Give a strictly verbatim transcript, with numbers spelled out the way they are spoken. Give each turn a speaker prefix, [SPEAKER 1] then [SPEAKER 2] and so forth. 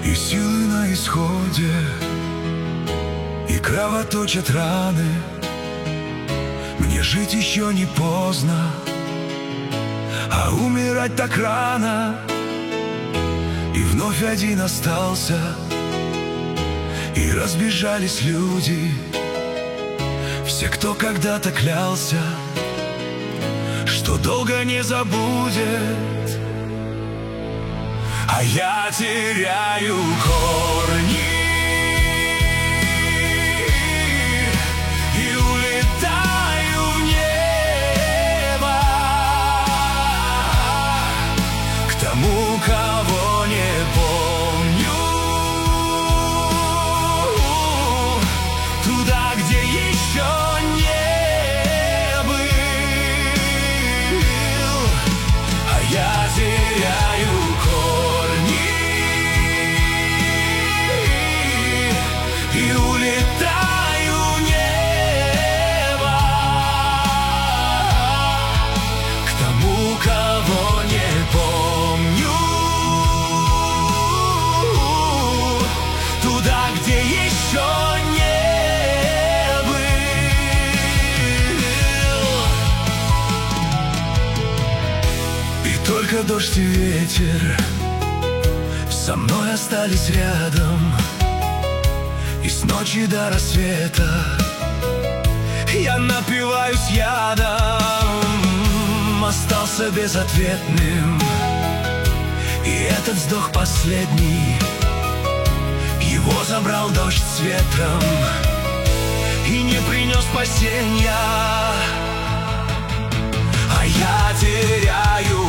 [SPEAKER 1] И силы на исходе, и кровоточат раны. Мне жить еще не поздно, а умирать так рано. И вновь один остался, и разбежались люди. Все, кто когда-то клялся, что долго не забудет. А я теряю корни и улетаю в небо к тому, кого не помню, туда, где еще не был. А я теряю и улетаю в небо к тому, кого не помню, туда, где еще не был. И только дождь и ветер со мной остались рядом. И с ночи до рассвета я напиваюсь ядом. Остался безответным, и этот вздох последний. Его забрал дождь с ветром и не принес спасенья. А я теряю